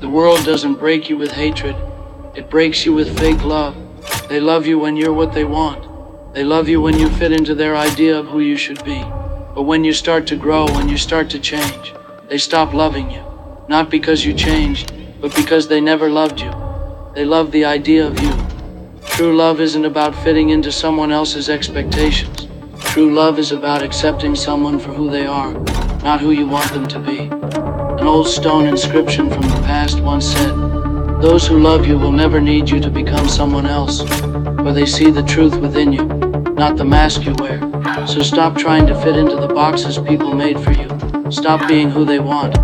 The world doesn't break you with hatred, it breaks you with fake love. They love you when you're what they want. They love you when you fit into their idea of who you should be. But when you start to grow, when you start to change, they stop loving you. Not because you changed, but because they never loved you. They love the idea of you. True love isn't about fitting into someone else's expectations. True love is about accepting someone for who they are, not who you want them to be. An old stone inscription from the past once said, "Those who love you will never need you to become someone else, for they see the truth within you, not the mask you wear." So stop trying to fit into the boxes people made for you. Stop being who they want.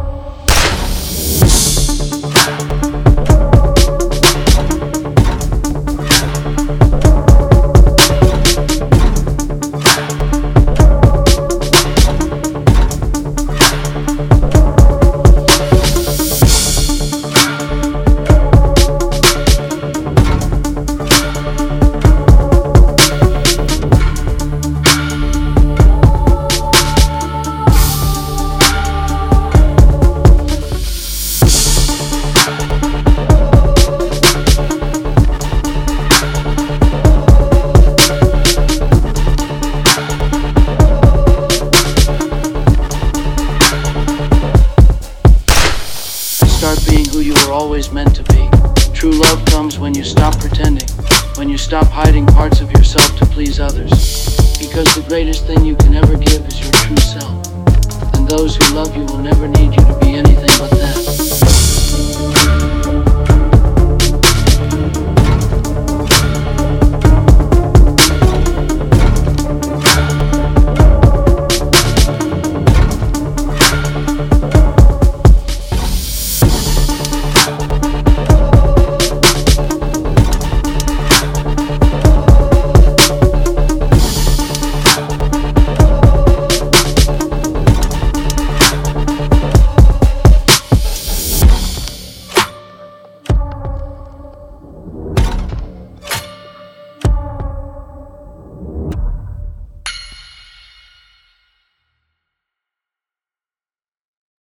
Start being who you were always meant to be. True love comes when you stop pretending, when you stop hiding parts of yourself to please others. Because the greatest thing you can ever give is your true self. And those who love you will never need you to be anything but them.